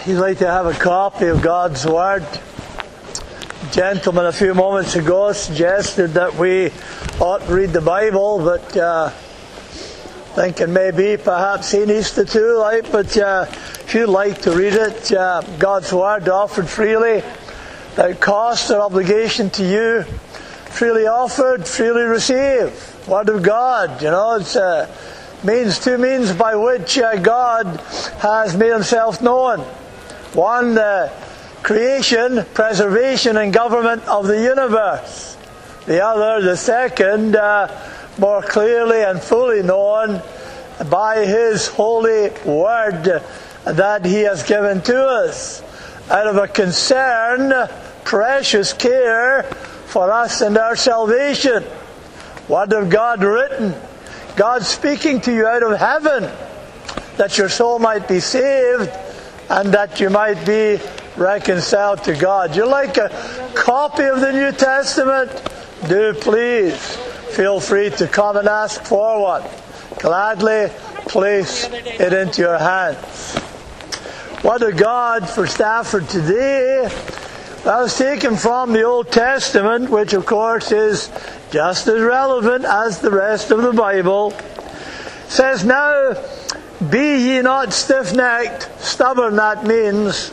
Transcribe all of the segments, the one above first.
You'd like to have a copy of God's Word. A gentleman a few moments ago suggested that we ought to read the Bible, but thinking maybe perhaps he needs to too, but if you'd like to read it, God's Word offered freely, without cost or obligation to you, freely offered, freely received. Word of God, it's two means by which God has made himself known. One, the creation, preservation and government of the universe. The other, the second, more clearly and fully known by his holy word that he has given to us out of a concern, precious care for us and our salvation. Word of God written, God speaking to you out of heaven, that your soul might be saved and that you might be reconciled to God. You like a copy of the New Testament? Do please feel free to come and ask for one. Gladly place it into your hands. Word of God for Stafford today. That was taken from the Old Testament, which of course is just as relevant as the rest of the Bible. It says, "Now be ye not stiff-necked," stubborn that means.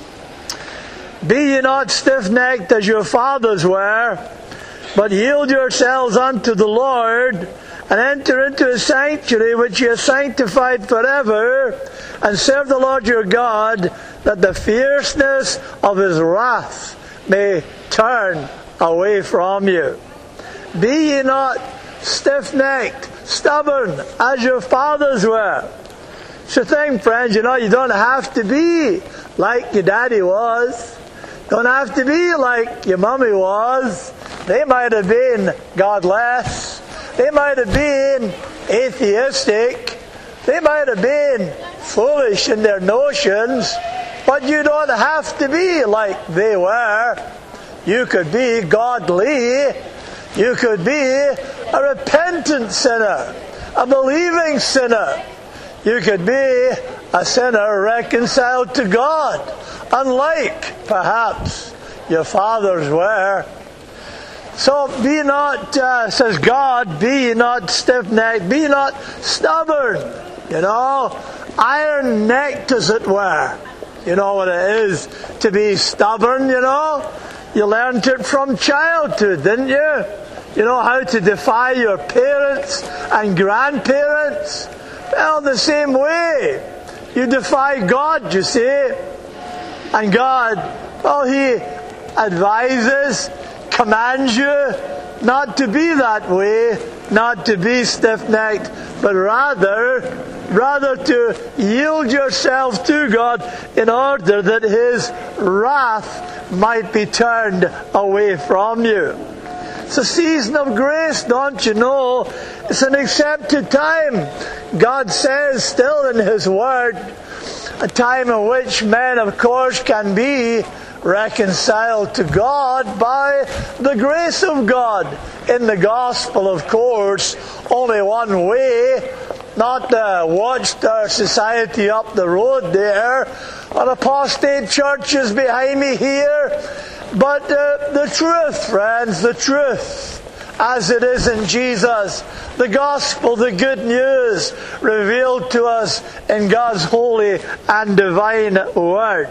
"Be ye not stiff-necked as your fathers were, but yield yourselves unto the Lord, and enter into his sanctuary which he has sanctified forever, and serve the Lord your God, that the fierceness of his wrath may turn away from you." Be ye not stiff-necked, stubborn, as your fathers were. It's a thing, friends, you don't have to be like your daddy was. Don't have to be like your mummy was. They might have been godless. They might have been atheistic. They might have been foolish in their notions. But you don't have to be like they were. You could be godly. You could be a repentant sinner, a believing sinner. You could be a sinner reconciled to God, unlike perhaps your fathers were. So be not, says God, be ye not stiff-necked, be not stubborn, iron-necked as it were. You know what it is to be stubborn, You learned it from childhood, didn't you? You know how to defy your parents and grandparents? Well, the same way. You defy God, you see. And God, he advises, commands you not to be that way, not to be stiff-necked, but rather to yield yourself to God in order that his wrath might be turned away from you. It's a season of grace, don't you know? It's an accepted time. God says still in his word, a time in which men, of course, can be reconciled to God by the grace of God. In the gospel, of course, only one way, not watched our society up the road there, an apostate churches behind me here, but the truth, friends, the truth, as it is in Jesus, the gospel, the good news, revealed to us in God's holy and divine word.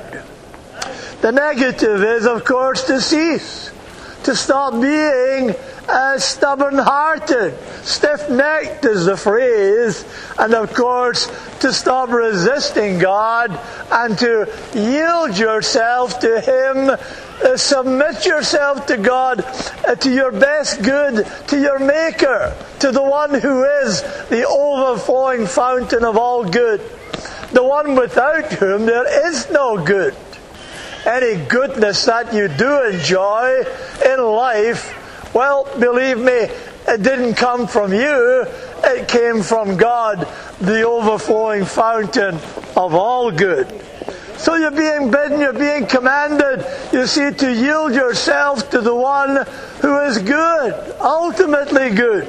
The negative is, of course, to cease, to stop being stubborn-hearted. Stiff-necked is the phrase. And of course, to stop resisting God and to yield yourself to him, submit yourself to God, to your best good, to your Maker, to the one who is the overflowing fountain of all good, the one without whom there is no good. Any goodness that you do enjoy in life, well, believe me, it didn't come from you. It came from God, the overflowing fountain of all good. So you're being bidden, you're being commanded, you see, to yield yourself to the one who is good, ultimately good.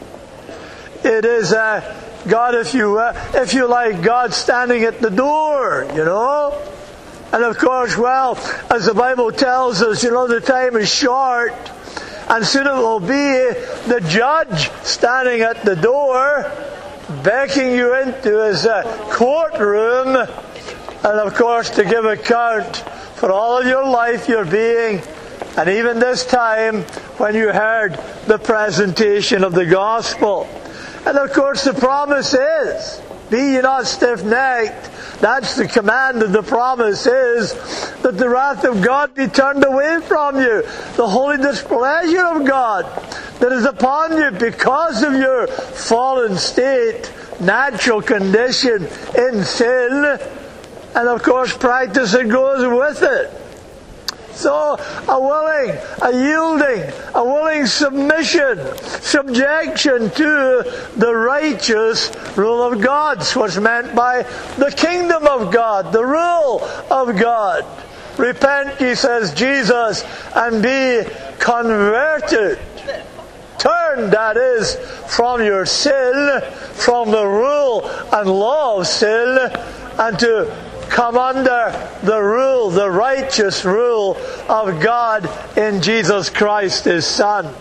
It is God, if you like, God standing at the door, And of course, well, as the Bible tells us, the time is short, and soon it will be the judge standing at the door, beckoning you into his courtroom, and of course to give account for all of your life, your being, and even this time when you heard the presentation of the gospel. And of course the promise is, be ye not stiff-necked. That's the command, and the promise is that the wrath of God be turned away from you. The holy displeasure of God that is upon you because of your fallen state, natural condition in sin, and of course practice that goes with it. So a willing, a yielding, a willing submission, subjection to the righteous rule of God. That's what's meant by the kingdom of God, the rule of God. Repent, ye, says Jesus, and be converted. Turn, that is, from your sin, from the rule and law of sin, and to come under the rule, the righteous rule of God in Jesus Christ, His Son.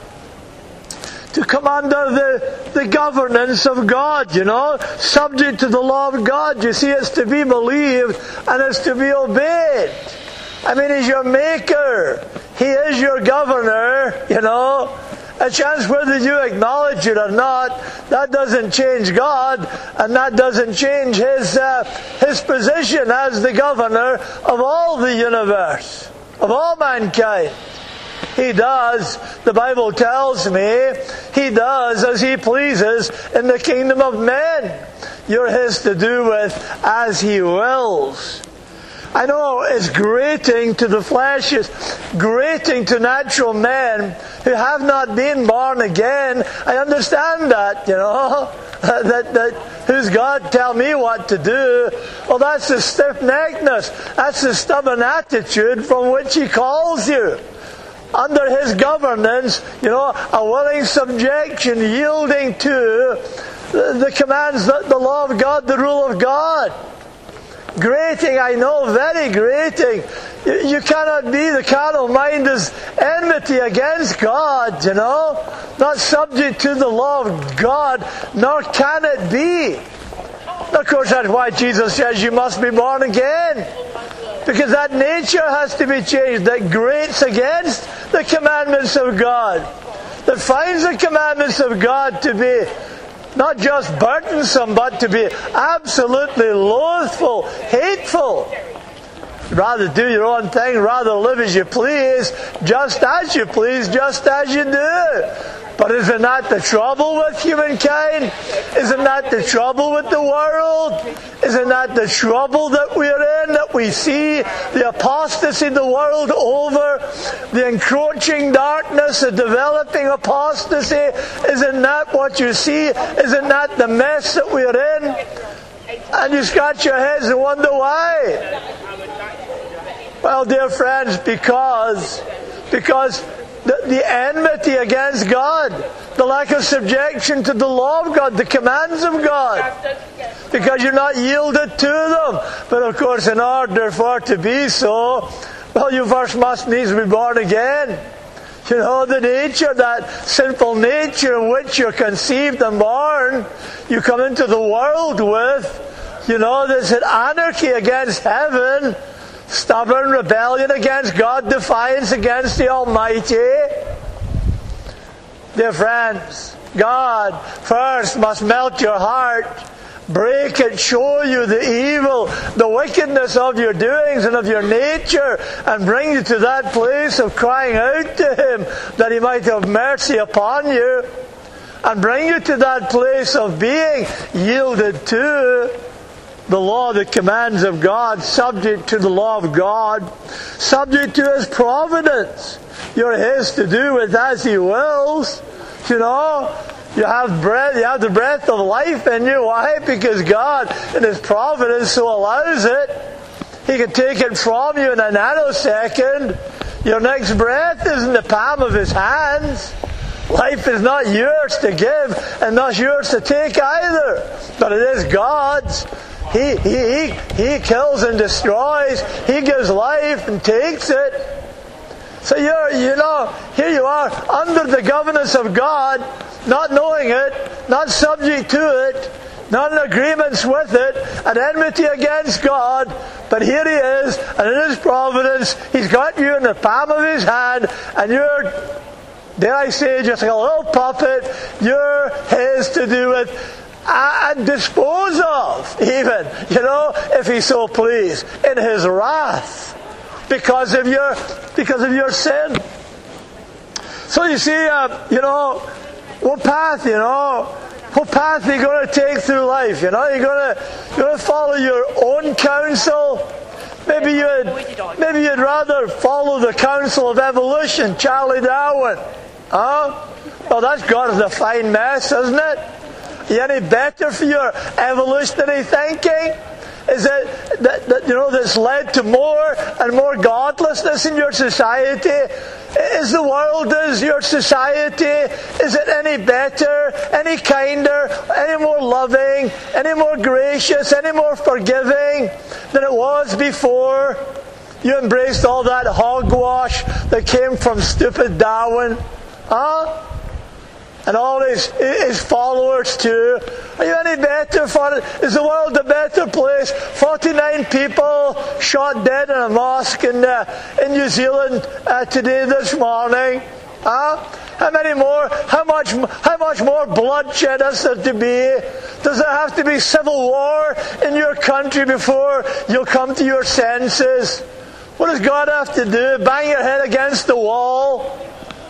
To come under the governance of God, subject to the law of God. You see, it's to be believed and it's to be obeyed. I mean, He's your maker. He is your governor, A chance whether you acknowledge it or not, that doesn't change God, and that doesn't change His position as the governor of all the universe, of all mankind. He does, the Bible tells me, He does as He pleases in the kingdom of men. You're His to do with as He wills. I know it's grating to the flesh, it's grating to natural men who have not been born again. I understand that, that who's God, tell me what to do. Well, that's the stiff-neckedness, that's the stubborn attitude from which He calls you. Under His governance, a willing subjection, yielding to the commands, the law of God, the rule of God. Grating, I know, very grating. You cannot be, the carnal mind is enmity against God, not subject to the law of God, nor can it be. Of course, that's why Jesus says you must be born again. Because that nature has to be changed, that grates against the commandments of God, that finds the commandments of God to be not just burdensome, but to be absolutely loathful, hateful. Rather do your own thing, rather live as you please, just as you please, just as you do. But isn't that the trouble with humankind? Isn't that the trouble with the world? Isn't that the trouble that we're in, that we see the apostasy in the world over, the encroaching darkness, the developing apostasy? Isn't that what you see? Isn't that the mess that we're in? And you scratch your heads and wonder why. Well, dear friends, because the enmity against God, the lack of subjection to the law of God, the commands of God, because you're not yielded to them. But of course, in order for it to be so, well, you first must needs be born again. The nature, that sinful nature in which you're conceived and born, you come into the world with, there's an anarchy against heaven, stubborn rebellion against God, defiance against the Almighty. Dear friends, God first must melt your heart, break it, show you the evil, the wickedness of your doings and of your nature, and bring you to that place of crying out to Him that He might have mercy upon you, and bring you to that place of being yielded to the law, the commands of God, subject to the law of God, subject to His providence. You're His to do with as He wills. You have breath, you have the breath of life in you. Why? Because God, in His providence, so allows it. He can take it from you in a nanosecond. Your next breath is in the palm of His hands. Life is not yours to give, and not yours to take either, but it is God's. He kills and destroys. He gives life and takes it. So here you are under the governance of God, not knowing it, not subject to it, not in agreements with it, at enmity against God. But here He is, and in His providence, He's got you in the palm of His hand, and you're, dare I say, just like a little puppet. You're His to do with and dispose of, even, if He so please, in His wrath, because of your sin. So you see, what path are you going to take through life? You're going to follow your own counsel. Maybe you'd rather follow the counsel of evolution, Charlie Darwin. Well, that's got us a fine mess, isn't it? Are you any better for your evolutionary thinking? Is it that's led to more and more godlessness in your society? Is the world as your society? Is it any better, any kinder, any more loving, any more gracious, any more forgiving than it was before you embraced all that hogwash that came from stupid Darwin? And all his followers too. Are you any better for it? Is the world a better place? 49 people shot dead in a mosque in New Zealand today, this morning. How many more? How much more bloodshed is there to be? Does there have to be civil war in your country before you'll come to your senses? What does God have to do? Bang your head against the wall?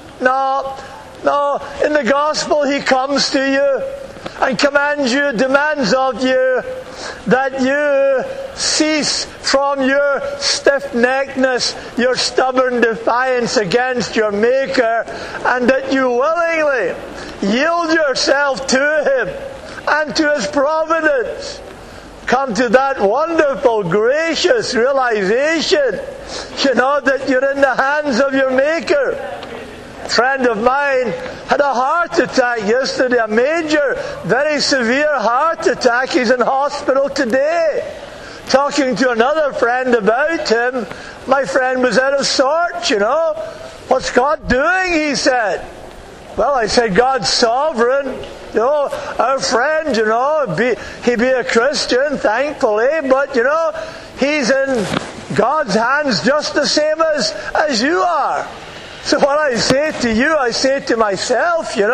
No, in the gospel He comes to you and demands of you that you cease from your stiff-neckedness, your stubborn defiance against your Maker, and that you willingly yield yourself to Him and to His providence. Come to that wonderful, gracious realization, that you're in the hands of your Maker. A friend of mine had a heart attack yesterday, a major, very severe heart attack. He's in hospital today. Talking to another friend about him, my friend was out of sorts, What's God doing, he said. Well, I said, God's sovereign. Our friend, he be a Christian, thankfully, but, he's in God's hands just the same as you are. So what I say to you, I say to myself, you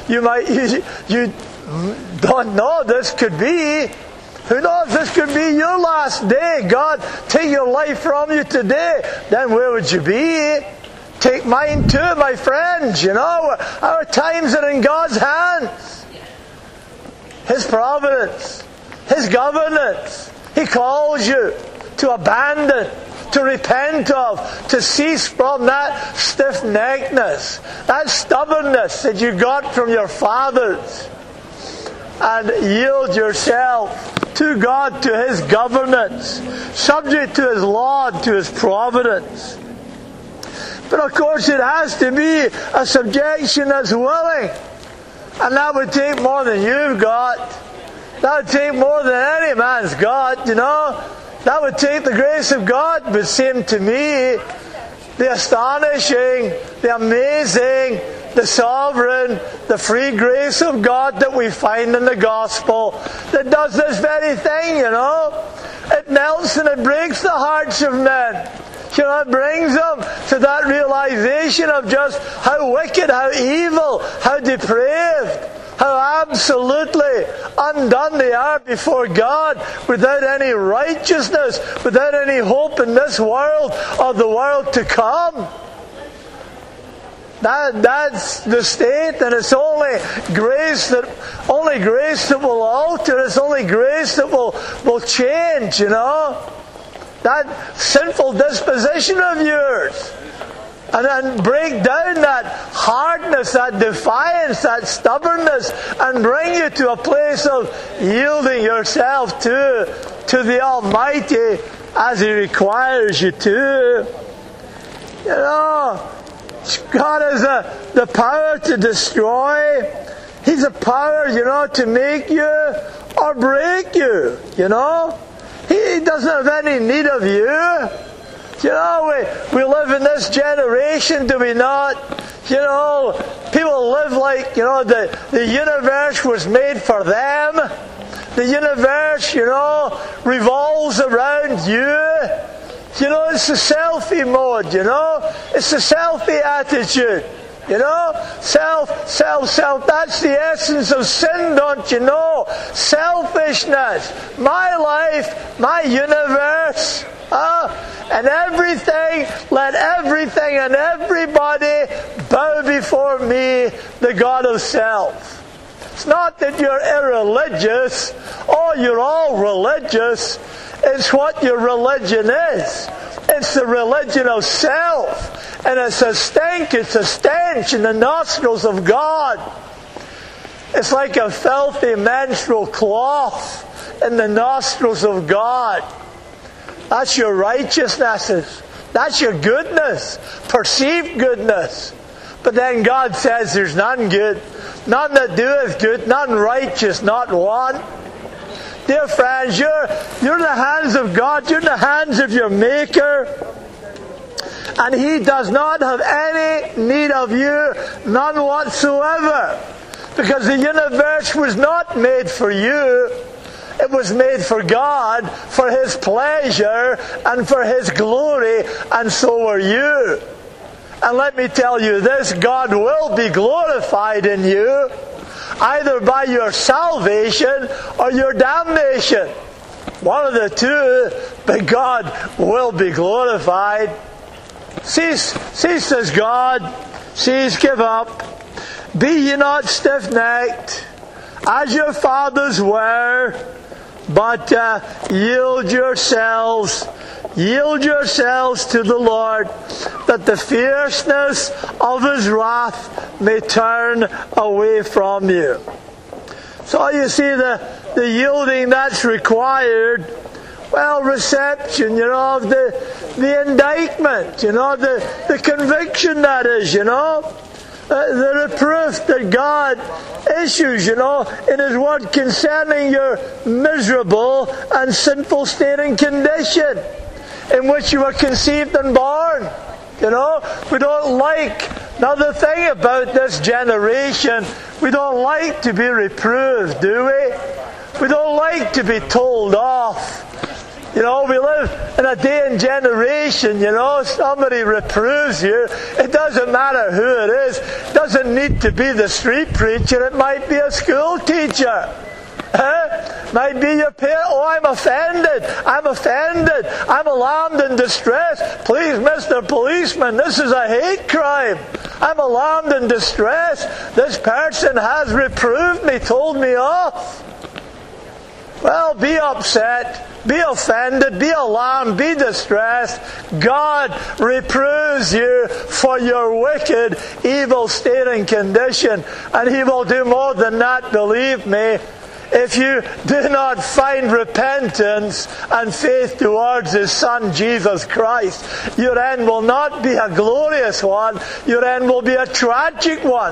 don't know, this could be, who knows, this could be your last day. God, take your life from you today. Then where would you be? Take mine too, my friends, Our times are in God's hands. His providence, His governance. He calls you to abandon, to repent of, to cease from that stiff-neckedness, that stubbornness that you got from your fathers, and yield yourself to God, to His governance, subject to His law, to His providence. But of course it has to be a subjection that's willing, and that would take more than you've got. That would take more than any man's got, That would take the grace of God, but seem to me the astonishing, the amazing, the sovereign, the free grace of God that we find in the gospel that does this very thing, It melts and it breaks the hearts of men. It brings them to that realization of just how wicked, how evil, how depraved, how absolutely undone they are before God, without any righteousness, without any hope in this world or the world to come. That's the state, and it's only grace that will alter. It's only grace that will change. That sinful disposition of yours. And then break down that hardness, that defiance, that stubbornness, and bring you to a place of yielding yourself to the Almighty as He requires you to. God has the power to destroy. He's a power, to make you or break you, you know. He doesn't have any need of you. You know, we live in this generation, do we not? You know, people live like, you know, the universe was made for them. The universe, you know, revolves around you. You know, it's the selfie mode, you know. It's the selfie attitude. You know, self. That's the essence of sin, don't you know? Selfishness. My life, my universe. And everything, let everything and everybody bow before me, the God of self. It's not that you're irreligious. Oh, you're all religious. It's what your religion is. It's the religion of self. And it's a stench in the nostrils of God. It's like a filthy menstrual cloth in the nostrils of God. That's your righteousness. That's your goodness. Perceived goodness. But then God says there's none good. None that doeth good. None righteous. Not one. Dear friends, you're in the hands of God. You're in the hands of your Maker. And He does not have any need of you. None whatsoever. Because the universe was not made for you. It was made for God, for His pleasure, and for His glory, and so are you. And let me tell you this, God will be glorified in you, either by your salvation or your damnation. One of the two, but God will be glorified. Cease, says God. Cease, give up. Be ye not stiff-necked, as your fathers were, but yield yourselves to the Lord, that the fierceness of His wrath may turn away from you. So you see the yielding that's required. Well, reception, you know, of the indictment, you know, the conviction that is, you know. The reproof that God issues, you know, in His Word concerning your miserable and sinful state and condition in which you were conceived and born. You know, we don't like, another thing about this generation, we don't like to be reproved, do we? We don't like to be told off. You know, we live in a day and generation, you know, somebody reproves you. It doesn't matter who it is. It doesn't need to be the street preacher. It might be a school teacher. Might be your parent. Oh, I'm offended. I'm alarmed and distressed. Please, Mr. Policeman, this is a hate crime. I'm alarmed and distressed. This person has reproved me, told me off. Well, be upset, be offended, be alarmed, be distressed. God reproves you for your wicked, evil state and condition. And He will do more than that, believe me. If you do not find repentance and faith towards His Son, Jesus Christ, your end will not be a glorious one. Your end will be a tragic one.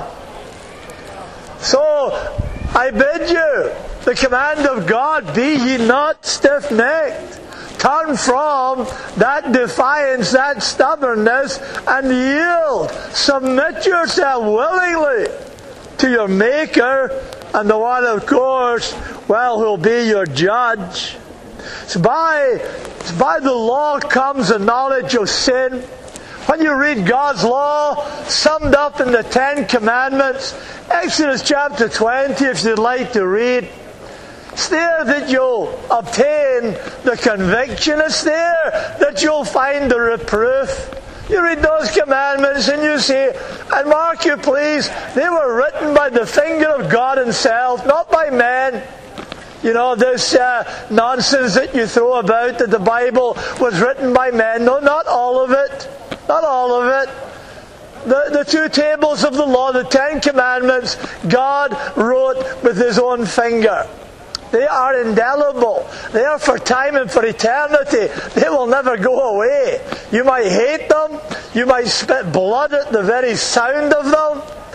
So, I bid you, the command of God, be ye not stiff-necked. Turn from that defiance, that stubbornness, and yield. Submit yourself willingly to your Maker, and the one, of course, well, who'll be your judge. So by the law comes the knowledge of sin. When you read God's law summed up in the 10 Commandments, Exodus chapter 20, if you'd like to read, it's there that you'll obtain the conviction. It's there that you'll find the reproof. You read those commandments and you see, and mark you please, they were written by the finger of God Himself, not by men. You know, this nonsense that you throw about that the Bible was written by men. No, not all of it. Not all of it. The 2 tables of the law, the 10 Commandments, God wrote with His own finger. They are indelible. They are for time and for eternity. They will never go away. You might hate them. You might spit blood at the very sound of them.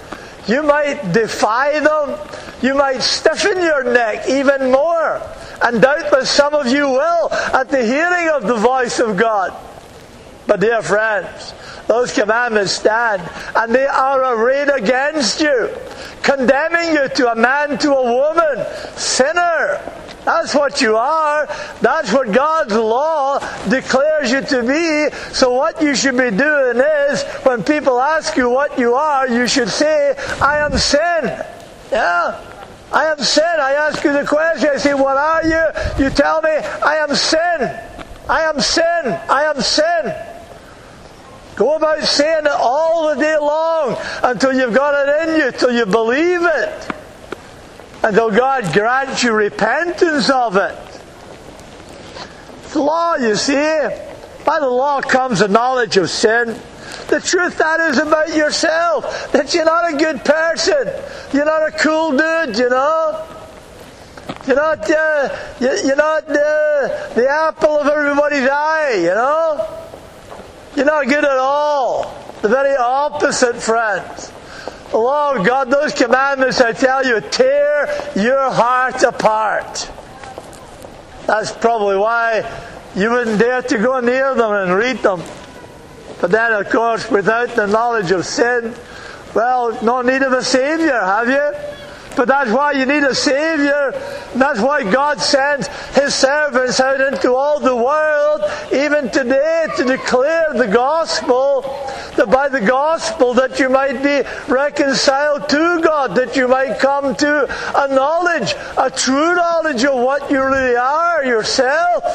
You might defy them. You might stiffen your neck even more. And doubtless some of you will at the hearing of the voice of God. But dear friends, those commandments stand, and they are arrayed against you, condemning you to a man, to a woman, sinner. That's what you are. That's what God's law declares you to be. So what you should be doing is, when people ask you what you are, you should say, I am sin. Yeah? I am sin. I ask you the question. I say, what are you? You tell me, I am sin. I am sin. I am sin. Go about saying it all the day long until you've got it in you, till you believe it. Until God grants you repentance of it. It's the law, you see. By the law comes the knowledge of sin. The truth that is about yourself, that you're not a good person. You're not a cool dude, you know. You're not the apple of everybody's eye, you know. You're not good at all. The very opposite, friends. The law of God, those commandments, I tell you, tear your heart apart. That's probably why you wouldn't dare to go near them and read them. But then, of course, without the knowledge of sin, well, no need of a Savior, have you? But that's why you need a Savior. That's why God sends His servants out into all the world, even today, to declare the gospel, that by the gospel that you might be reconciled to God, that you might come to a knowledge, a true knowledge of what you really are yourself,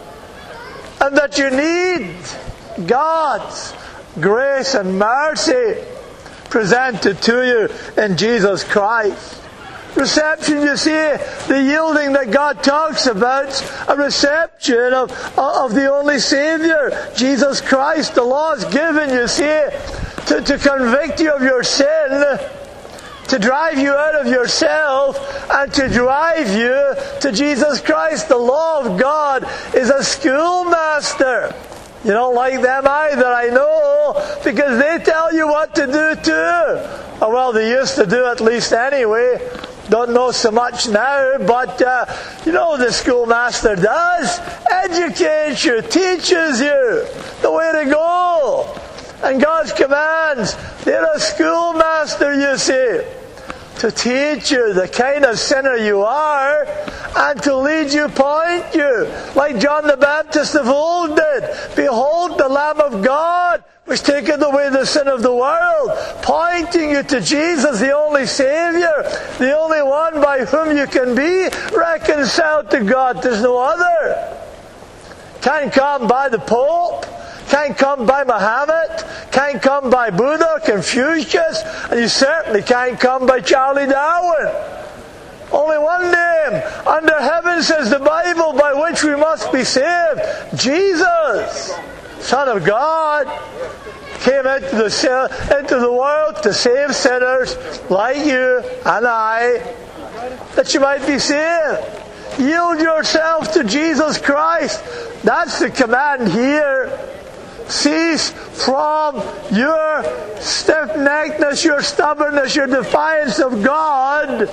and that you need God's grace and mercy presented to you in Jesus Christ. Reception, you see, the yielding that God talks about, a reception of the only Savior, Jesus Christ. The law is given, you see, to convict you of your sin, to drive you out of yourself, and to drive you to Jesus Christ. The law of God is a schoolmaster. You don't like them either, I know, because they tell you what to do too. Oh, well, they used to do at least anyway. Don't know so much now, but you know the schoolmaster does. Educates you, teaches you the way to go. And God's commands, they're a schoolmaster, you see, to teach you the kind of sinner you are and to lead you, point you, like John the Baptist of old did. Behold the Lamb of God, which taketh away the sin of the world, pointing you to Jesus, the only Savior, the only one by whom you can be reconciled to God. There's no other. Can't come by the Pope, can't come by Muhammad, can't come by Buddha, Confucius, and you certainly can't come by Charlie Darwin. Only one name under heaven, says the Bible, by which we must be saved. Jesus, Son of God, came into the world to save sinners like you and I, that you might be saved. Yield yourself to Jesus Christ. That's the command here. Cease from your stiff-neckedness, your stubbornness, your defiance of God,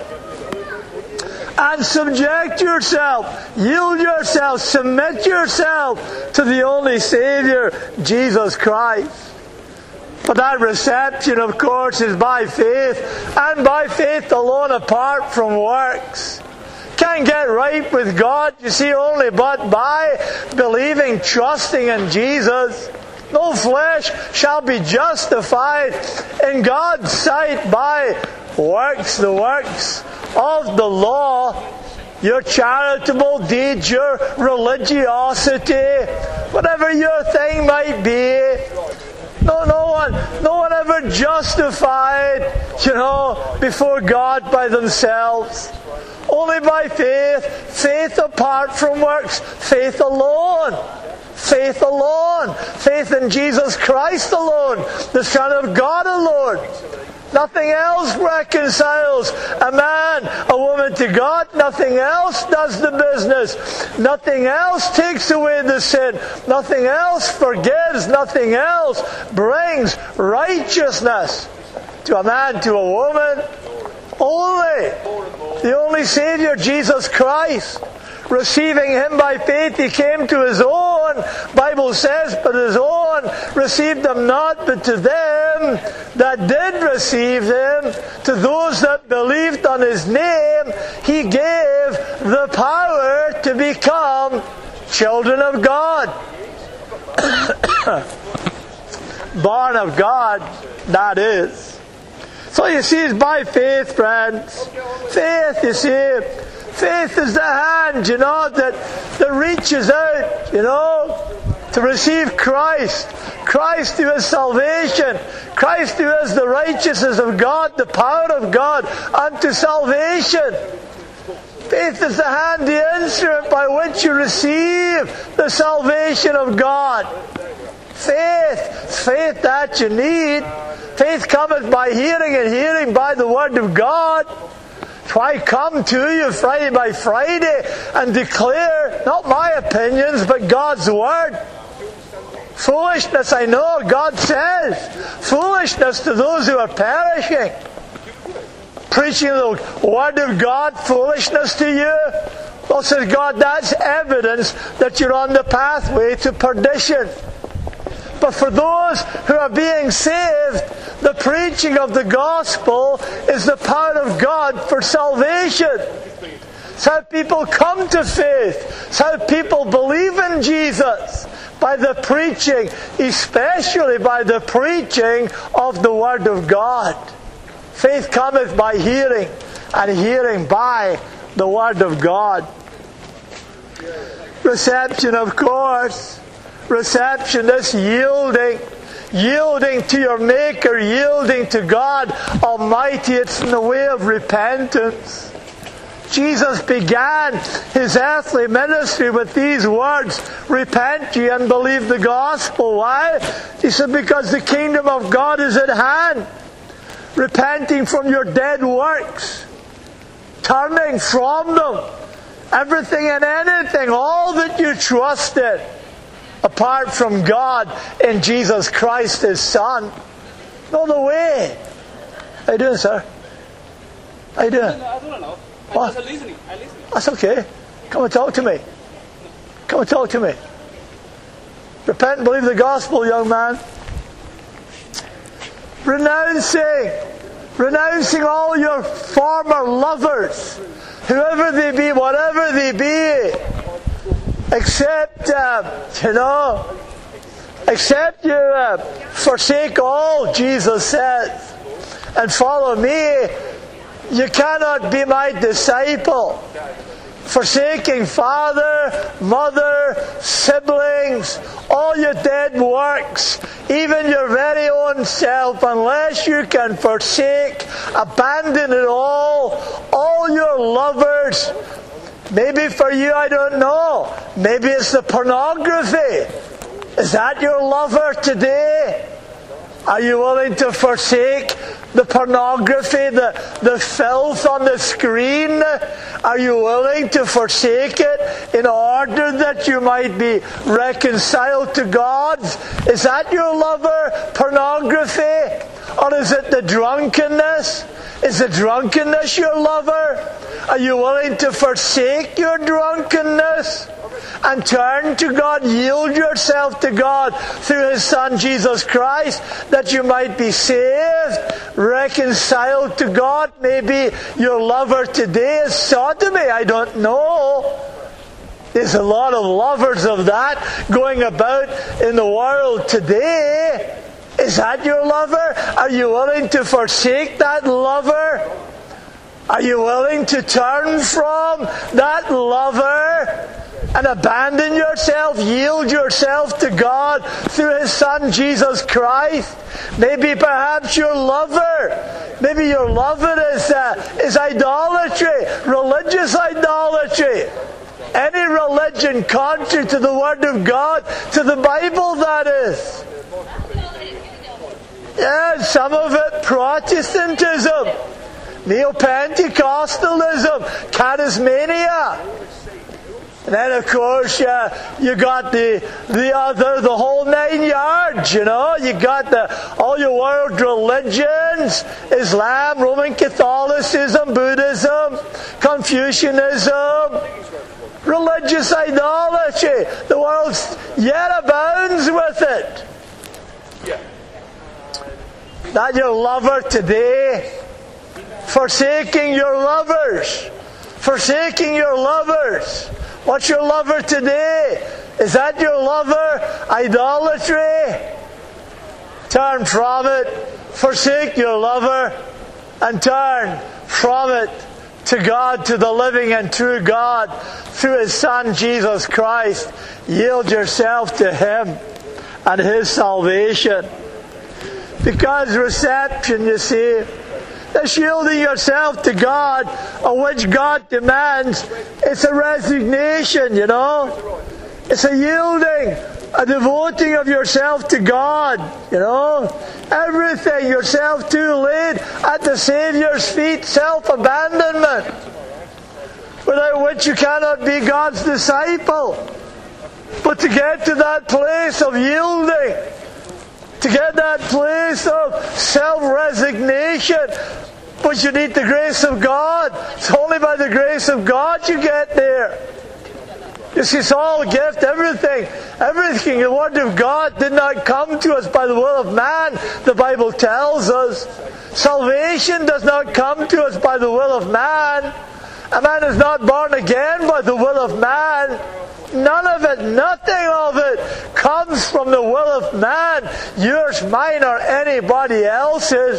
and subject yourself, yield yourself, submit yourself to the only Savior, Jesus Christ. But that reception, of course, is by faith, and by faith alone, apart from works. Can't get right with God, you see, only but by believing, trusting in Jesus. No flesh shall be justified in God's sight by works, the works of the law, your charitable deeds, your religiosity, whatever your thing might be. No one ever justified, before God by themselves. Only by faith, faith apart from works, faith alone. Faith alone. Faith in Jesus Christ alone, the Son of God alone. Nothing else reconciles a man, a woman to God. Nothing else does the business. Nothing else takes away the sin. Nothing else forgives. Nothing else brings righteousness to a man, to a woman. Only the only Saviour, Jesus Christ. Receiving Him by faith, He came to His own. Bible says, but His own received Him not, but to them that did receive Him, to those that believed on His name, He gave the power to become children of God. Born of God, that is. So you see, it's by faith, friends. Faith, you see. Faith is the hand, that reaches out, to receive Christ. Christ who is salvation. Christ who is the righteousness of God, the power of God unto salvation. Faith is the hand, the instrument by which you receive the salvation of God. Faith that you need. Faith cometh by hearing, and hearing by the Word of God. So I come to you Friday by Friday and declare, not my opinions, but God's Word. Foolishness, I know, God says. Foolishness to those who are perishing. Preaching the Word of God, foolishness to you. Well, says God, that's evidence that you're on the pathway to perdition. But for those who are being saved, the preaching of the gospel is the power of God for salvation. It's how people come to faith. It's how people believe in Jesus. By the preaching, especially by the preaching of the Word of God. Faith cometh by hearing, and hearing by the Word of God. Reception, of course. Reception is yielding to your Maker, yielding to God Almighty. It's in the way of repentance. Jesus began His earthly ministry with these words, repent ye and believe the gospel. Why? He said, because the kingdom of God is at hand. Repenting from your dead works. Turning from them. Everything and anything, all that you trusted, apart from God in Jesus Christ, His Son. No other way. How you doing, sir? How you doing? I don't know. I'm just listening. I listen. That's okay. Come and talk to me. Come and talk to me. Repent and believe the gospel, young man. Renouncing all your former lovers, whoever they be, whatever they be. Except you forsake all, Jesus says, and follow me. You cannot be my disciple. Forsaking father, mother, siblings, all your dead works, even your very own self, unless you can forsake, abandon it all your lovers. Maybe for you, I don't know. Maybe it's the pornography. Is that your lover today? Are you willing to forsake the pornography, the filth on the screen? Are you willing to forsake it in order that you might be reconciled to God? Is that your lover, pornography? Or is it the drunkenness? Is the drunkenness your lover? Are you willing to forsake your drunkenness and turn to God, yield yourself to God through His Son Jesus Christ, that you might be saved, reconciled to God? Maybe your lover today is sodomy, I don't know. There's a lot of lovers of that going about in the world today. Is that your lover? Are you willing to forsake that lover? Are you willing to turn from that lover and abandon yourself, yield yourself to God through His Son Jesus Christ? Maybe perhaps your lover is idolatry, religious idolatry. Any religion contrary to the Word of God, to the Bible that is. Yeah, some of it Protestantism, Neo-Pentecostalism, charismania. And then, of course, you got the whole 9 yards, you know. You got all your world religions, Islam, Roman Catholicism, Buddhism, Confucianism, religious idolatry. The world yet abounds with it. That your lover today, forsaking your lovers. Forsaking your lovers. What's your lover today? Is that your lover? Idolatry? Turn from it. Forsake your lover and turn from it to God, to the living and true God, through His Son Jesus Christ. Yield yourself to Him and His salvation. Because reception, you see, this yielding yourself to God, of which God demands, it's a resignation, you know. It's a yielding, a devoting of yourself to God, you know. Everything, yourself too laid at the Saviour's feet, self-abandonment, without which you cannot be God's disciple. But to get to that place of yielding, to get that place of self-resignation, but you need the grace of God. It's only by the grace of God you get there. You see, it's all a gift, everything. Everything, the Word of God did not come to us by the will of man, the Bible tells us. Salvation does not come to us by the will of man. A man is not born again by the will of man. None of it, nothing of it comes from the will of man, yours, mine, or anybody else's.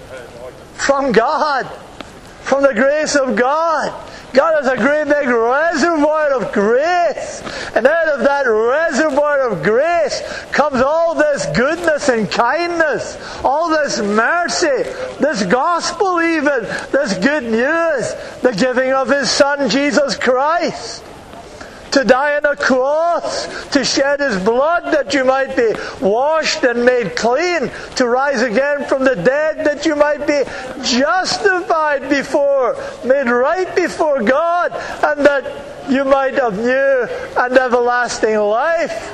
From God, from the grace of God. God has a great big reservoir of grace, and out of that reservoir of grace comes all this goodness and kindness, all this mercy, this gospel even, this good news, the giving of His Son Jesus Christ, to die on a cross, to shed His blood that you might be washed and made clean, to rise again from the dead that you might be justified before, made right before God, and that you might have new and everlasting life.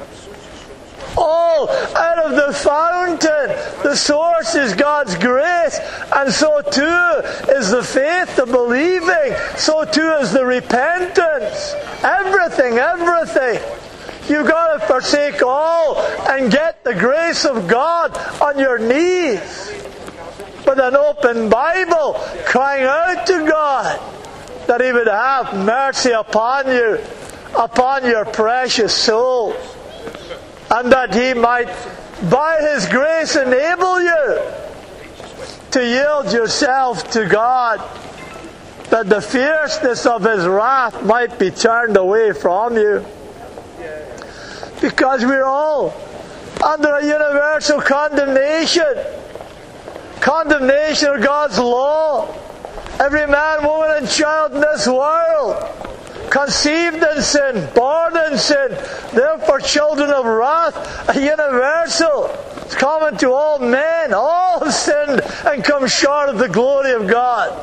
All out of the fountain. The source is God's grace, and so too is the faith, the believing. So too is the repentance. Everything. You've got to forsake all and get the grace of God on your knees with an open Bible, crying out to God that He would have mercy upon you, upon your precious souls, and that He might, by His grace, enable you to yield yourself to God, that the fierceness of His wrath might be turned away from you. Because we're all under a universal condemnation. Condemnation of God's law. Every man, woman, and child in this world, conceived in sin, born in sin, therefore children of wrath, a universal. It's common to all men. All have sinned and come short of the glory of God.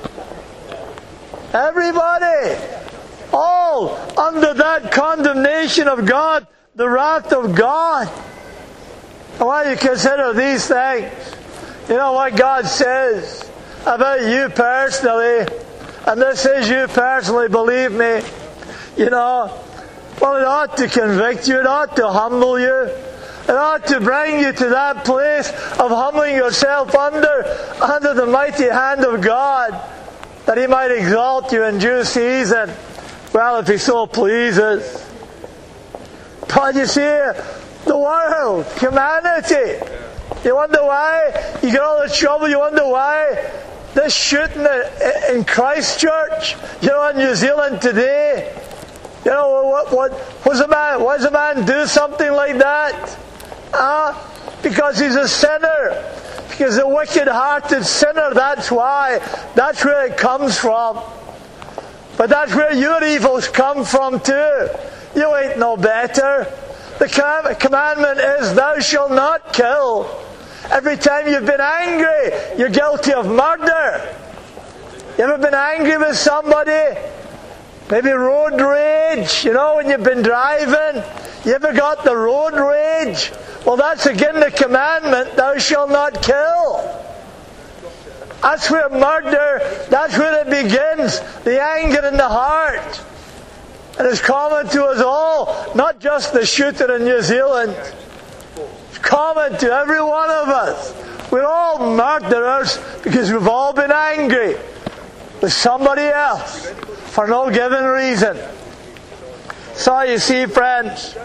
Everybody, all under that condemnation of God, the wrath of God. And when you consider these things, you know what God says about you personally, and this is you personally, believe me, you know, well, it ought to convict you, it ought to humble you, it ought to bring you to that place of humbling yourself under the mighty hand of God, that He might exalt you in due season, well, if He so pleases. But you see, the world, humanity, you wonder why you get all the trouble, you wonder why this shooting in Christchurch, you know, in New Zealand today, you know, why does a man do something like that? Because he's a sinner. Because a wicked-hearted sinner, that's why. That's where it comes from. But that's where your evils come from too. You ain't no better. The commandment is, thou shalt not kill. Every time you've been angry, you're guilty of murder. You ever been angry with somebody? Maybe road rage. You know, when you've been driving, you ever got the road rage? Well, that's again the commandment, thou shalt not kill. That's where murder, that's where it begins. The anger in the heart. And it's common to us all, not just the shooter in New Zealand. It's common to every one of us. We're all murderers because we've all been angry with somebody else for no given reason. So you see, friends,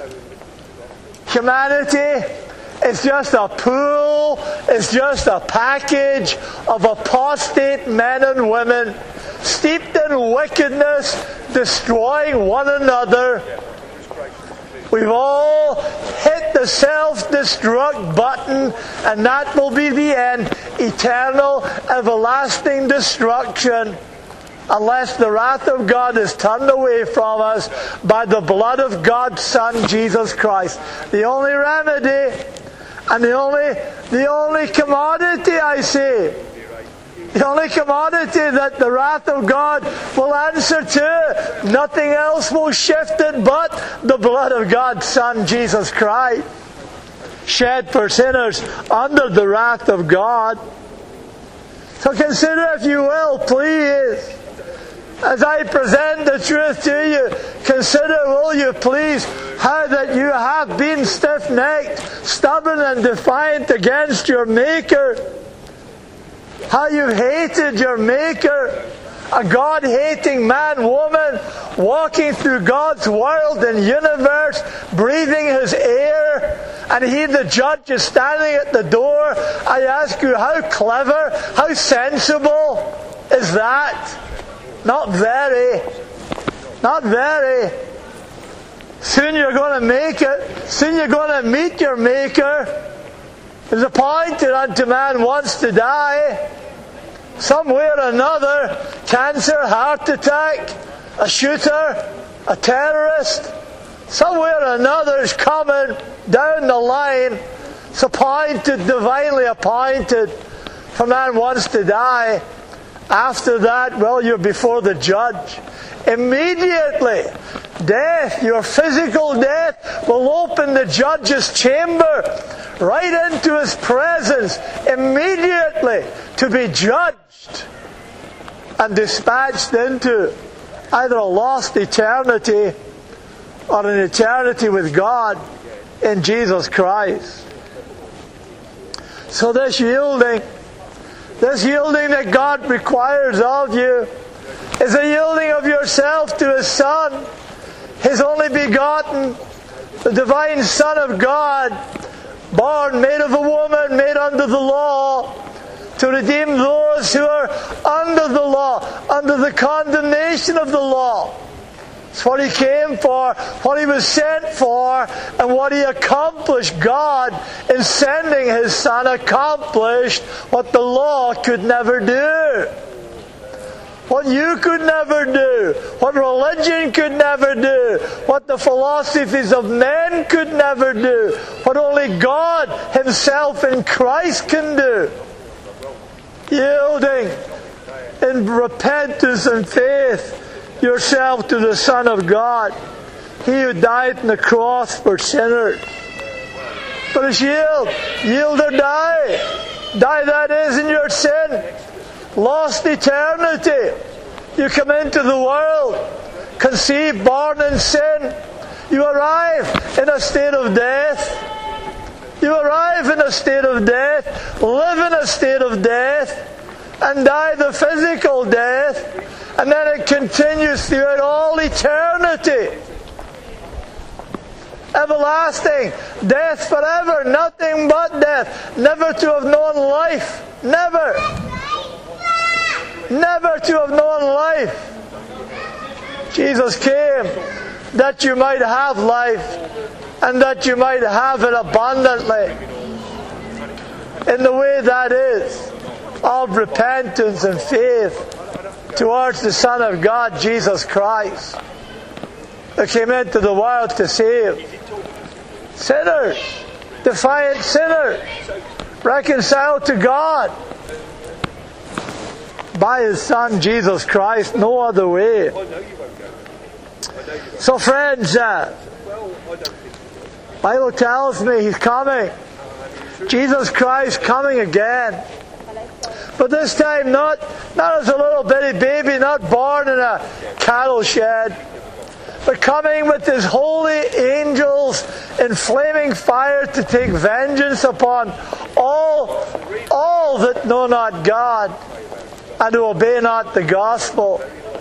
humanity is just a pool, it's just a package of apostate men and women steeped in wickedness, destroying one another. We've all hit the self-destruct button, and that will be the end. Eternal, everlasting destruction. Unless the wrath of God is turned away from us by the blood of God's Son, Jesus Christ. The only remedy and the only commodity, I say, the only commodity that the wrath of God will answer to, nothing else will shift it but the blood of God's Son, Jesus Christ, shed for sinners under the wrath of God. So consider, if you will, please, as I present the truth to you, consider, will you please, how that you have been stiff-necked, stubborn and defiant against your Maker. How you've hated your Maker. A God-hating man, woman, walking through God's world and universe, breathing His air, and He, the judge, is standing at the door. I ask you, how clever, how sensible is that? Not very. Not very. Soon you're going to make it. Soon you're going to meet your Maker. It is appointed unto man once to die. Some way or another, cancer, heart attack, a shooter, a terrorist, some way or another is coming down the line. It's appointed, divinely appointed, for man wants to die. After that, well, you're before the judge. Immediately, death, your physical death, will open the judge's chamber right into his presence, immediately to be judged and dispatched into either a lost eternity or an eternity with God in Jesus Christ. So this yielding that God requires of you is a yielding of yourself to His Son, His only begotten, the divine Son of God, born, made of a woman, made under the law, to redeem those who are under the law, under the condemnation of the law. It's what He came for, what He was sent for, and what He accomplished. God, in sending His Son, accomplished what the law could never do. What you could never do, what religion could never do, what the philosophies of men could never do, what only God Himself in Christ can do. Yielding in repentance and faith yourself to the Son of God, He who died on the cross for sinners. But it's yield or die. Die, that is, in your sin. Lost eternity. You come into the world, conceived, born in sin. You arrive in a state of death. You arrive in a state of death, live in a state of death, and die the physical death, and then it continues throughout all eternity. Everlasting, death forever, nothing but death, never to have known life, never to have known life. Jesus came that you might have life, and that you might have it abundantly, in the way that is of repentance and faith towards the Son of God, Jesus Christ, that came into the world to save sinners, defiant sinners, reconciled to God by His Son Jesus Christ, no other way. So friends, Bible tells me He's coming. Jesus Christ coming again. But this time not as a little bitty baby, not born in a cattle shed, but coming with His holy angels in flaming fire to take vengeance upon all that know not God and who obey not the gospel,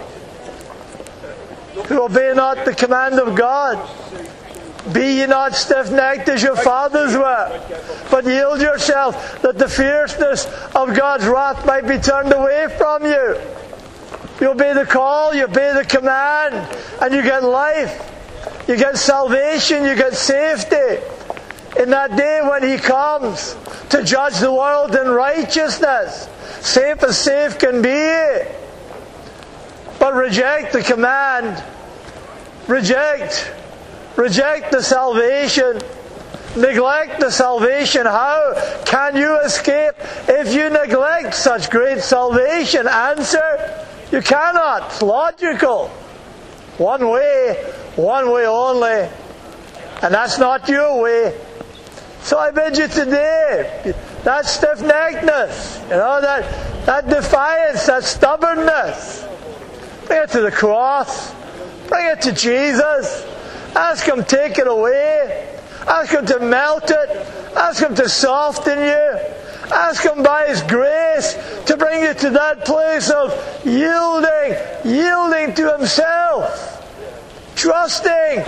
who obey not the command of God. Be ye not stiff-necked as your fathers were, but yield yourself, that the fierceness of God's wrath might be turned away from you. You obey the call, you obey the command, and you get life. You get salvation, you get safety. In that day when He comes to judge the world in righteousness, safe as safe can be. But reject the command. Reject the salvation. Neglect the salvation. How can you escape if you neglect such great salvation? Answer, you cannot. It's logical. One way only. And that's not your way. So I bid you today, that stiff-neckedness, that defiance, that stubbornness, bring it to the cross. Bring it to Jesus. Ask Him to take it away. Ask Him to melt it. Ask Him to soften you. Ask Him by His grace to bring you to that place of yielding to Himself. Trusting,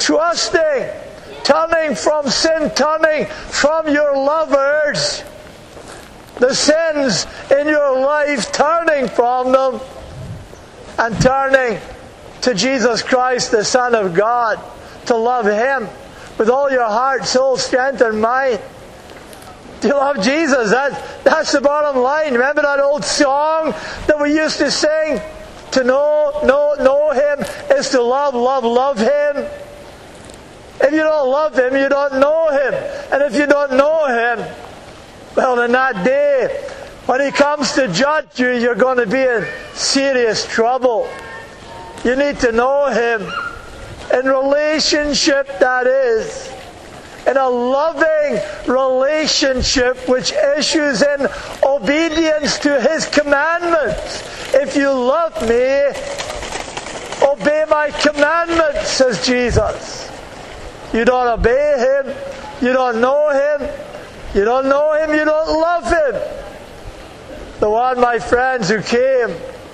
turning from sin, turning from your lovers, the sins in your life, turning from them, and turning to Jesus Christ, the Son of God, to love Him with all your heart, soul, strength, and mind. Do you love Jesus? That's the bottom line. Remember that old song that we used to sing? To know Him is to love Him. If you don't love Him, you don't know Him. And if you don't know Him, well, in that day, when He comes to judge you, you're going to be in serious trouble. You need to know Him. In relationship, that is. In a loving relationship which issues in obedience to His commandments. If you love me, obey my commandments, says Jesus. You don't obey Him, you don't know Him, you don't love Him. The one, my friends, who came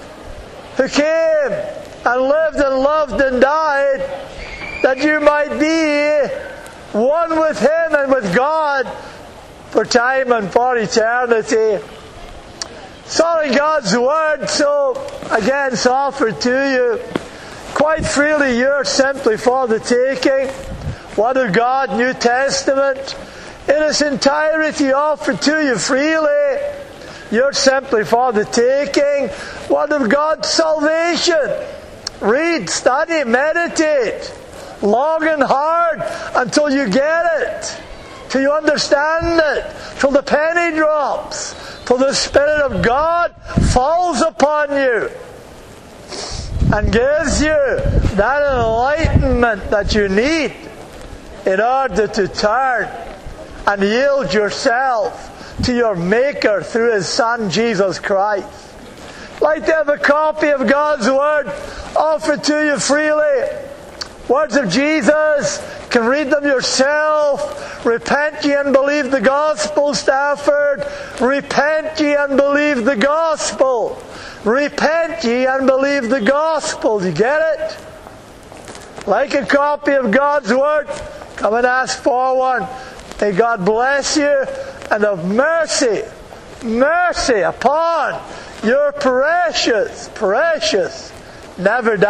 and lived and loved and died, that you might be one with Him and with God for time and for eternity. Sorry, God's Word, so again, it's offered to you quite freely. You're simply for the taking. Word of God, New Testament, in its entirety offered to you freely. You're simply for the taking. Word of God, salvation. Read, study, meditate, long and hard until you get it, till you understand it, till the penny drops, till the Spirit of God falls upon you and gives you that enlightenment that you need in order to turn and yield yourself to your Maker through His Son, Jesus Christ. I'd like to have a copy of God's Word offered to you freely. Words of Jesus, you can read them yourself. Repent ye and believe the gospel, Stafford. Repent ye and believe the gospel. Repent ye and believe the gospel. Do you get it? Like a copy of God's Word, come and ask for one. May God bless you and have mercy upon your precious, never die.